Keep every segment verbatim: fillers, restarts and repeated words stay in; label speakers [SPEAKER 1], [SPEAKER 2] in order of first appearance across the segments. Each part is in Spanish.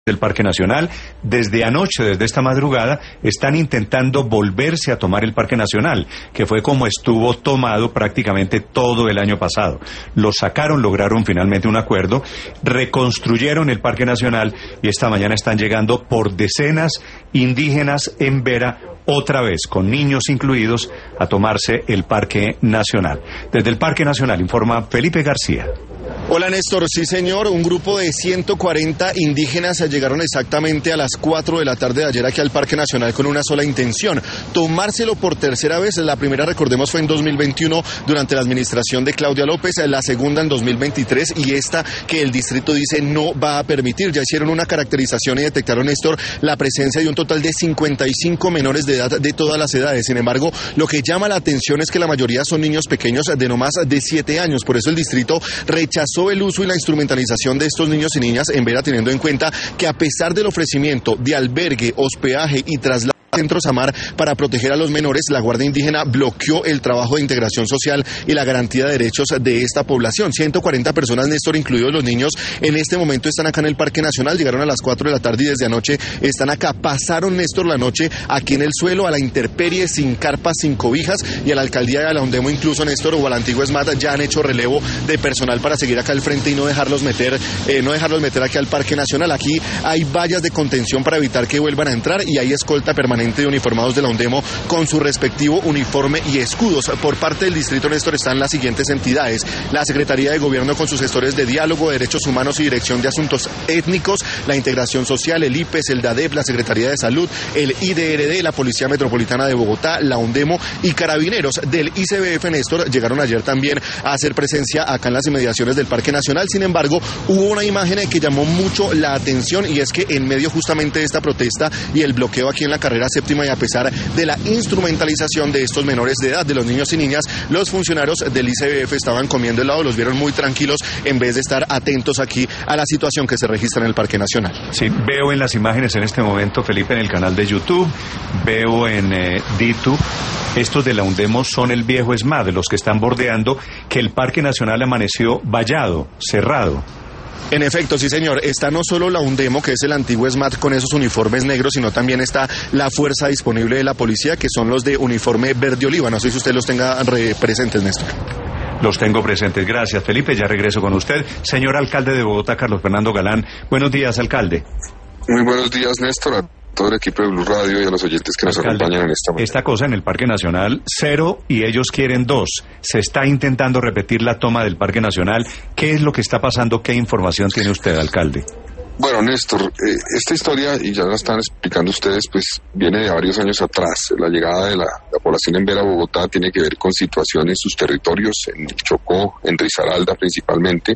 [SPEAKER 1] del Parque Nacional, desde anoche, desde esta madrugada, están intentando volverse a tomar el Parque Nacional, que fue como estuvo tomado prácticamente todo el año pasado. Lo sacaron, lograron finalmente un acuerdo, reconstruyeron el Parque Nacional y esta mañana están llegando por decenas indígenas en Vera, otra vez, con niños incluidos, a tomarse el Parque Nacional. Desde el Parque Nacional informa Felipe García.
[SPEAKER 2] Hola Néstor, sí señor, un grupo de ciento cuarenta indígenas llegaron exactamente a las cuatro de la tarde de ayer aquí al Parque Nacional con una sola intención, tomárselo por tercera vez. La primera, recordemos, fue en dos mil veintiuno durante la administración de Claudia López, la segunda en dos mil veintitrés y esta que el distrito dice no va a permitir. Ya hicieron una caracterización y detectaron, Néstor, la presencia de un total de cincuenta y cinco menores de edad de todas las edades. Sin embargo, lo que llama la atención es que la mayoría son niños pequeños de no más de siete años, por eso el distrito rechazó el uso y la instrumentalización de estos niños y niñas en Vera, teniendo en cuenta que a pesar del ofrecimiento de albergue, hospedaje y traslado Centro Samar para proteger a los menores, la Guardia Indígena bloqueó el trabajo de integración social y la garantía de derechos de esta población. ciento cuarenta personas, Néstor, incluidos los niños, en este momento están acá en el Parque Nacional, llegaron a las cuatro de la tarde y desde anoche están acá. Pasaron, Néstor, la noche aquí en el suelo, a la intemperie, sin carpas, sin cobijas, y a la alcaldía de la Undemo, incluso, Néstor, o al antiguo ESMAD, ya han hecho relevo de personal para seguir acá al frente y no dejarlos meter, eh, no dejarlos meter aquí al Parque Nacional. Aquí hay vallas de contención para evitar que vuelvan a entrar y hay escolta permanente de uniformados de la Undemo con su respectivo uniforme y escudos. Por parte del distrito, Néstor, están las siguientes entidades: la Secretaría de Gobierno con sus gestores de diálogo, derechos humanos y dirección de asuntos étnicos, la integración social, el I P E S, el DADEP, la Secretaría de Salud, el I D R D, la Policía Metropolitana de Bogotá, la Undemo y carabineros del I C B F, Néstor, llegaron ayer también a hacer presencia acá en las inmediaciones del Parque Nacional. Sin embargo, hubo una imagen que llamó mucho la atención y es que en medio justamente de esta protesta y el bloqueo aquí en la carrera séptima, y a pesar de la instrumentalización de estos menores de edad, de los niños y niñas, los funcionarios del I C B F estaban comiendo helado, los vieron muy tranquilos en vez de estar atentos aquí a la situación que se registra en el Parque Nacional.
[SPEAKER 1] Sí, veo en las imágenes en este momento, Felipe, en el canal de YouTube, veo en eh, DITU, estos de la Undemo son el viejo ESMAD, los que están bordeando, que el Parque Nacional amaneció vallado, cerrado.
[SPEAKER 2] En efecto, sí señor, está no solo la Undemo, que es el antiguo ESMAD con esos uniformes negros, sino también está la fuerza disponible de la policía, que son los de uniforme verde oliva. No sé si usted los tenga presentes, Néstor.
[SPEAKER 1] Los tengo presentes, gracias Felipe, ya regreso con usted. Señor alcalde de Bogotá, Carlos Fernando Galán, buenos días, alcalde.
[SPEAKER 3] Muy buenos días, Néstor, a todo el equipo de Blue Radio y a los oyentes que nos alcalde, acompañan en esta mañana.
[SPEAKER 1] Esta cosa en el Parque Nacional, cero y ellos quieren dos. Se está intentando repetir la toma del Parque Nacional. ¿Qué es lo que está pasando? ¿Qué información tiene usted, alcalde?
[SPEAKER 3] Bueno, Néstor, eh, esta historia, y ya la están explicando ustedes, pues viene de varios años atrás. La llegada de la, la población en Vera, Bogotá, tiene que ver con situaciones en sus territorios, en Chocó, en Risaralda principalmente,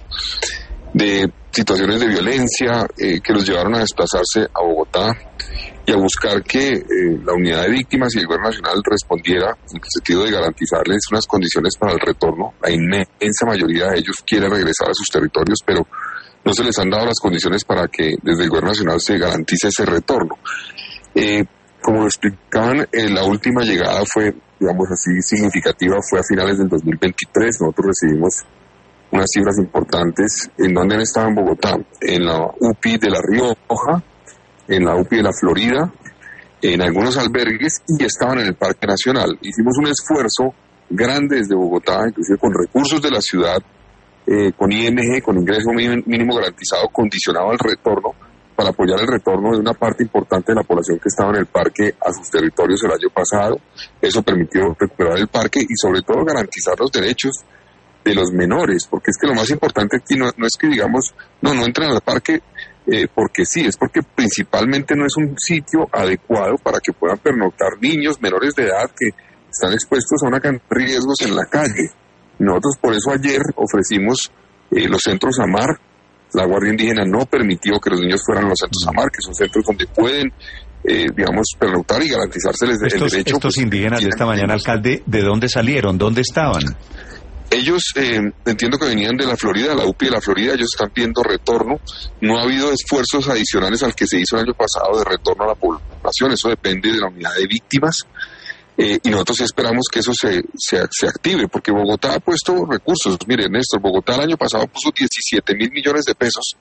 [SPEAKER 3] de situaciones de violencia eh, que los llevaron a desplazarse a Bogotá y a buscar que eh, la unidad de víctimas y el gobierno nacional respondiera en el sentido de garantizarles unas condiciones para el retorno. La inmensa mayoría de ellos quiere regresar a sus territorios, pero no se les han dado las condiciones para que desde el gobierno nacional se garantice ese retorno. Eh, como lo explicaban, eh, la última llegada fue, digamos así, significativa, fue a finales del dos mil veintitrés. Nosotros recibimos unas cifras importantes. ¿En dónde han estado en Bogotá? En la U P I de La Rioja, en la U P I de La Florida, en algunos albergues, y estaban en el Parque Nacional. Hicimos un esfuerzo grande desde Bogotá, inclusive con recursos de la ciudad, eh, con I M G, con ingreso mínimo garantizado, condicionado al retorno, para apoyar el retorno de una parte importante de la población que estaba en el parque a sus territorios el año pasado. Eso permitió recuperar el parque y sobre todo garantizar los derechos de los menores, porque es que lo más importante aquí no, no es que digamos, no, no entren al parque eh, porque sí, es porque principalmente no es un sitio adecuado para que puedan pernoctar niños menores de edad que están expuestos a una cantidad de riesgos en la calle. Nosotros por eso ayer ofrecimos eh, los centros Samar. La Guardia Indígena no permitió que los niños fueran a los centros Samar, que son centros donde pueden, eh, digamos, pernoctar y garantizárseles
[SPEAKER 1] estos,
[SPEAKER 3] el derecho.
[SPEAKER 1] Estos pues, indígenas de esta mañana, alcalde, ¿de dónde salieron? ¿Dónde estaban?
[SPEAKER 3] Ellos, eh, entiendo que venían de la Florida, la U P I de la Florida, ellos están pidiendo retorno. No ha habido esfuerzos adicionales al que se hizo el año pasado de retorno a la población, eso depende de la unidad de víctimas. Eh, y nosotros esperamos que eso se, se, se active, porque Bogotá ha puesto recursos. Mire, Néstor, Bogotá el año pasado puso diecisiete mil millones de pesos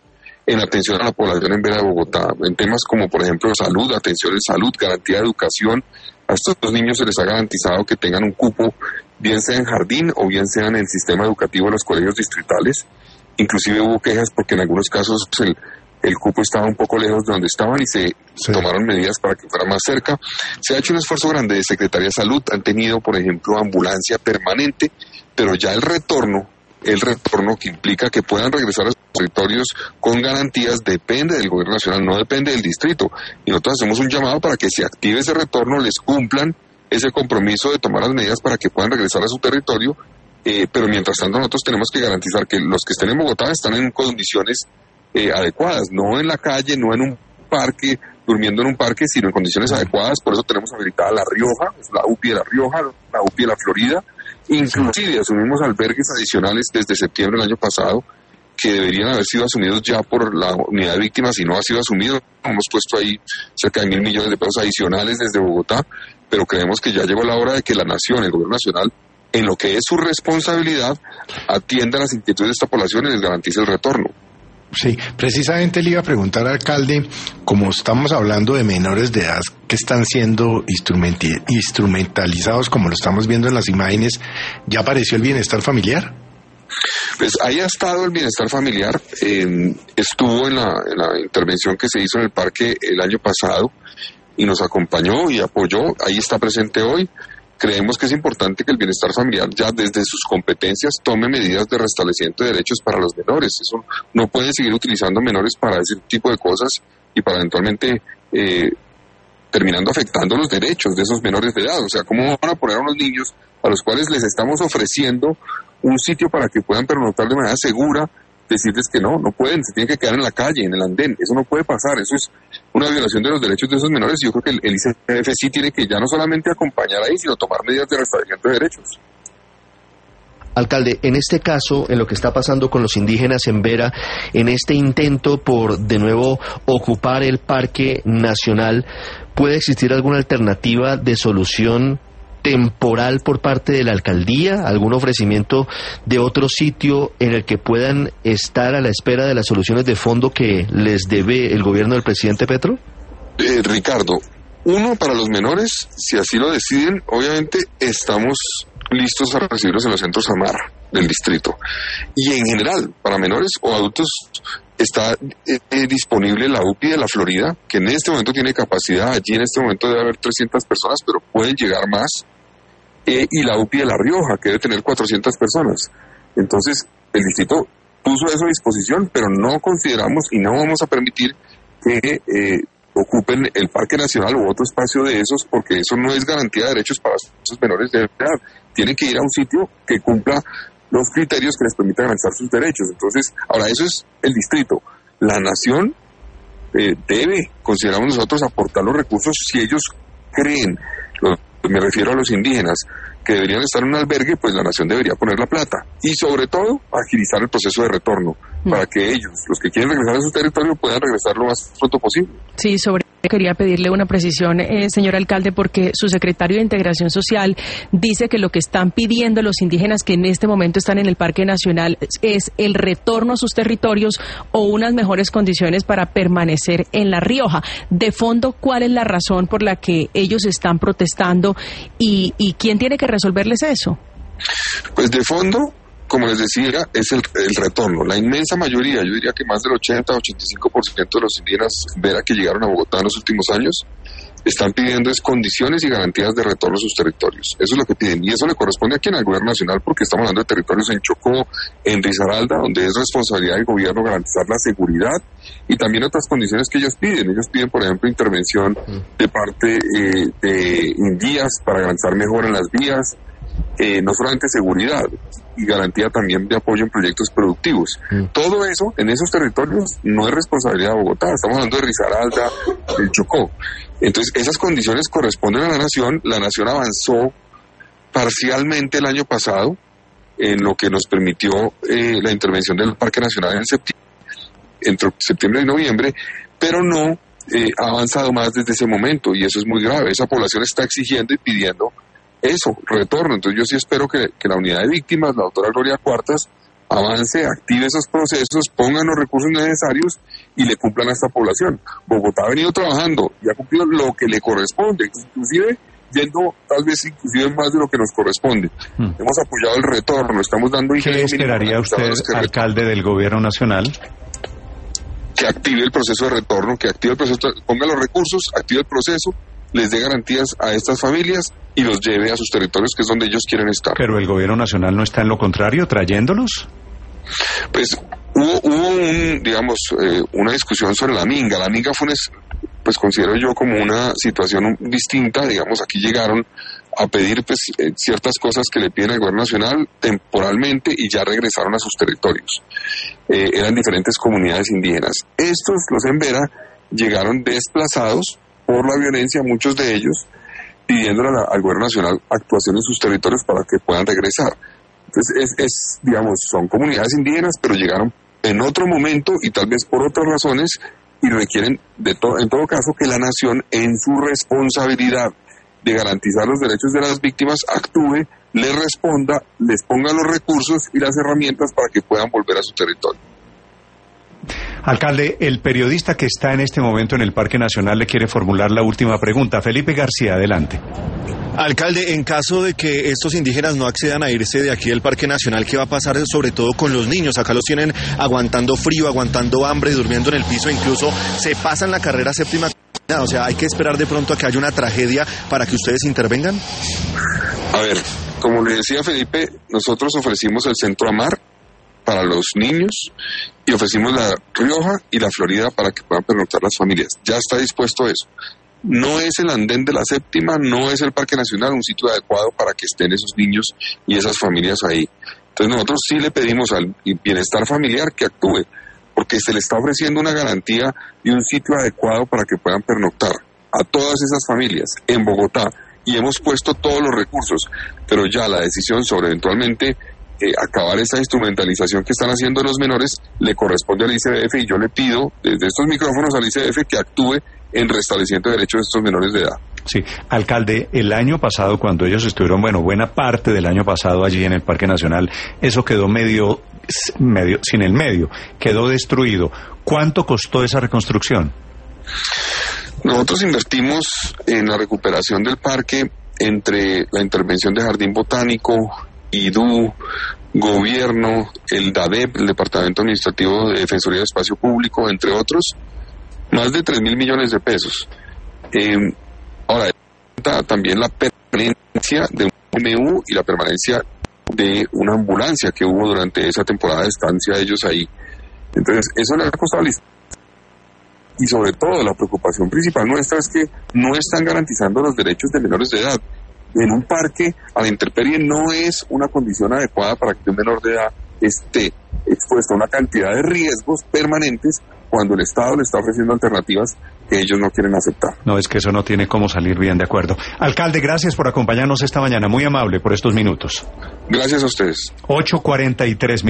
[SPEAKER 3] en atención a la población en Vera de Bogotá, en temas como por ejemplo salud, atención en salud, garantía de educación. A estos dos niños se les ha garantizado que tengan un cupo, bien sea en jardín o bien sea en el sistema educativo de los colegios distritales. Inclusive hubo quejas porque en algunos casos el, el cupo estaba un poco lejos de donde estaban y se sí. tomaron medidas para que fuera más cerca. Se ha hecho un esfuerzo grande de Secretaría de Salud, han tenido por ejemplo ambulancia permanente, pero ya el retorno, el retorno que implica que puedan regresar a sus territorios con garantías depende del gobierno nacional, no depende del distrito. Y nosotros hacemos un llamado para que se active ese retorno, les cumplan ese compromiso de tomar las medidas para que puedan regresar a su territorio, eh, pero mientras tanto nosotros tenemos que garantizar que los que estén en Bogotá están en condiciones eh, adecuadas, no en la calle, no en un parque, durmiendo en un parque, sino en condiciones adecuadas. Por eso tenemos habilitada La Rioja, es la U P I de La Rioja, la U P I de La Florida. Inclusive asumimos albergues adicionales desde septiembre del año pasado que deberían haber sido asumidos ya por la unidad de víctimas y no ha sido asumido. Hemos puesto ahí cerca de mil millones de pesos adicionales desde Bogotá, pero creemos que ya llegó la hora de que la nación, el gobierno nacional, en lo que es su responsabilidad, atienda las inquietudes de esta población y les garantice el retorno.
[SPEAKER 4] Sí, precisamente le iba a preguntar, alcalde, como estamos hablando de menores de edad que están siendo instrumentalizados, como lo estamos viendo en las imágenes, ¿ya apareció el bienestar familiar?
[SPEAKER 3] Pues ahí ha estado el bienestar familiar, eh, estuvo en la, en la intervención que se hizo en el parque el año pasado y nos acompañó y apoyó, ahí está presente hoy. Creemos que es importante que el bienestar familiar ya desde sus competencias tome medidas de restablecimiento de derechos para los menores. Eso no puede seguir utilizando menores para ese tipo de cosas y para eventualmente eh, terminando afectando los derechos de esos menores de edad. O sea, ¿cómo van a poner a unos niños a los cuales les estamos ofreciendo un sitio para que puedan pernoctar de manera segura, decirles que no, no pueden, se tienen que quedar en la calle, en el andén? Eso no puede pasar, eso es una violación de los derechos de esos menores y yo creo que el, el I C F sí tiene que ya no solamente acompañar ahí, sino tomar medidas de restablecimiento de derechos.
[SPEAKER 5] Alcalde, en este caso, en lo que está pasando con los indígenas en Vera, en este intento por de nuevo ocupar el Parque Nacional, ¿puede existir alguna alternativa de solución temporal por parte de la alcaldía? ¿Algún ofrecimiento de otro sitio en el que puedan estar a la espera de las soluciones de fondo que les debe el gobierno del presidente Petro?
[SPEAKER 3] Eh, Ricardo, uno, para los menores, si así lo deciden, obviamente estamos listos a recibirlos en los centros AMAR del distrito. Y en general, para menores o adultos, está eh, disponible la U P I de La Florida, que en este momento tiene capacidad, allí en este momento debe haber trescientas personas, pero pueden llegar más. Eh, y la U P I de La Rioja, que debe tener cuatrocientas personas. Entonces, el distrito puso eso a disposición, pero no consideramos y no vamos a permitir que eh, ocupen el Parque Nacional u otro espacio de esos, porque eso no es garantía de derechos para esos menores de edad. Tienen que ir a un sitio que cumpla los criterios que les permitan garantizar sus derechos. Entonces, ahora eso es el distrito. La nación eh, debe, consideramos nosotros, aportar los recursos si ellos creen, los me refiero a los indígenas, que deberían estar en un albergue, pues la nación debería poner la plata. Y sobre todo, agilizar el proceso de retorno, mm. para que ellos, los que quieren regresar a su territorio, puedan regresar lo más pronto posible.
[SPEAKER 6] Sí, sobre quería pedirle una precisión, eh, señor alcalde, porque su secretario de Integración Social dice que lo que están pidiendo los indígenas que en este momento están en el Parque Nacional es el retorno a sus territorios o unas mejores condiciones para permanecer en La Rioja. De fondo, ¿cuál es la razón por la que ellos están protestando y, y quién tiene que resolverles eso?
[SPEAKER 3] Pues de fondo, como les decía, es el, el retorno. La inmensa mayoría, yo diría que más del ochenta a ochenta y cinco por ciento de los indígenas Vera que llegaron a Bogotá en los últimos años están pidiendo es condiciones y garantías de retorno a sus territorios. Eso es lo que piden y eso le corresponde a quien, al gobierno nacional, porque estamos hablando de territorios en Chocó, en Risaralda, donde es responsabilidad del gobierno garantizar la seguridad y también otras condiciones que ellos piden. Ellos piden, por ejemplo, intervención de parte eh, de Indías para garantizar mejora en las vías, eh, no solamente seguridad, y garantía también de apoyo en proyectos productivos. Mm. Todo eso, en esos territorios, no es responsabilidad de Bogotá. Estamos hablando de Risaralda, del Chocó. Entonces, esas condiciones corresponden a la nación. La nación avanzó parcialmente el año pasado en lo que nos permitió eh, la intervención del Parque Nacional en septiembre, entre septiembre y noviembre, pero no eh, ha avanzado más desde ese momento, y eso es muy grave. Esa población está exigiendo y pidiendo eso, retorno. Entonces yo sí espero que, que la unidad de víctimas, la doctora Gloria Cuartas, avance, active esos procesos, pongan los recursos necesarios y le cumplan a esta población. Bogotá ha venido trabajando y ha cumplido lo que le corresponde, inclusive yendo tal vez inclusive más de lo que nos corresponde. Hmm. Hemos apoyado el retorno, estamos dando...
[SPEAKER 1] ¿Qué esperaría usted, alcalde del gobierno nacional?
[SPEAKER 3] Que active el proceso de retorno, que active el proceso, ponga los recursos, active el proceso, les dé garantías a estas familias y los lleve a sus territorios, que es donde ellos quieren estar.
[SPEAKER 1] ¿Pero el gobierno nacional no está en lo contrario, trayéndolos?
[SPEAKER 3] Pues hubo, hubo un, digamos, eh, una discusión sobre la minga. La minga fue, un, pues considero yo como una situación distinta. Digamos, aquí llegaron a pedir pues eh, ciertas cosas que le piden al gobierno nacional temporalmente y ya regresaron a sus territorios. Eh, eran diferentes comunidades indígenas. Estos, los Embera, llegaron desplazados por la violencia, muchos de ellos, pidiéndole al gobierno nacional actuación en sus territorios para que puedan regresar. Entonces, es, es, digamos, son comunidades indígenas, pero llegaron en otro momento y tal vez por otras razones y requieren, de to- en todo caso, que la nación, en su responsabilidad de garantizar los derechos de las víctimas, actúe, les responda, les ponga los recursos y las herramientas para que puedan volver a su territorio.
[SPEAKER 1] Alcalde, el periodista que está en este momento en el Parque Nacional le quiere formular la última pregunta. Felipe García, adelante.
[SPEAKER 2] Alcalde, en caso de que estos indígenas no accedan a irse de aquí del Parque Nacional, ¿qué va a pasar sobre todo con los niños? Acá los tienen aguantando frío, aguantando hambre, durmiendo en el piso, incluso se pasan la carrera séptima. O sea, hay que esperar de pronto a que haya una tragedia para que ustedes intervengan.
[SPEAKER 3] A ver, como le decía Felipe, nosotros ofrecimos el Centro Amar para los niños y ofrecimos la Rioja y la Florida para que puedan pernoctar las familias. Ya está dispuesto eso. No es el andén de la séptima, no es el Parque Nacional un sitio adecuado para que estén esos niños y esas familias ahí. Entonces nosotros sí le pedimos al bienestar familiar que actúe, porque se le está ofreciendo una garantía de un sitio adecuado para que puedan pernoctar a todas esas familias en Bogotá y hemos puesto todos los recursos, pero ya la decisión sobre eventualmente Eh, acabar esa instrumentalización que están haciendo los menores le corresponde al I C B F y yo le pido desde estos micrófonos al I C B F que actúe en restablecimiento de derechos de estos menores de edad.
[SPEAKER 1] Sí, alcalde, el año pasado cuando ellos estuvieron, bueno, buena parte del año pasado allí en el Parque Nacional, eso quedó medio, medio sin el medio, quedó destruido. ¿Cuánto costó esa reconstrucción?
[SPEAKER 3] Nosotros invertimos en la recuperación del parque entre la intervención de Jardín Botánico, I D U, Gobierno, el DADEP, el Departamento Administrativo de Defensoría de Espacio Público, entre otros, más de tres mil millones de pesos. Eh, ahora, también la permanencia de un M U y la permanencia de una ambulancia que hubo durante esa temporada de estancia de ellos ahí. Entonces, eso le ha costado listo. Y sobre todo, la preocupación principal nuestra es que no están garantizando los derechos de menores de edad. En un parque a la intemperie no es una condición adecuada para que un menor de edad esté expuesto a una cantidad de riesgos permanentes cuando el Estado le está ofreciendo alternativas que ellos no quieren aceptar.
[SPEAKER 1] No, es que eso no tiene cómo salir bien, de acuerdo. Alcalde, gracias por acompañarnos esta mañana, muy amable por estos minutos.
[SPEAKER 3] Gracias a ustedes.
[SPEAKER 1] ocho cuarenta y tres